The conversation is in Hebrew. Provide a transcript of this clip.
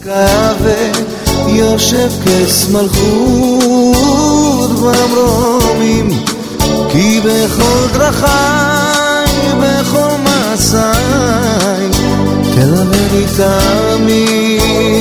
יושב כסמלכות במרומים כי בכל דרכי בכל מסעי תלווה לי תמיד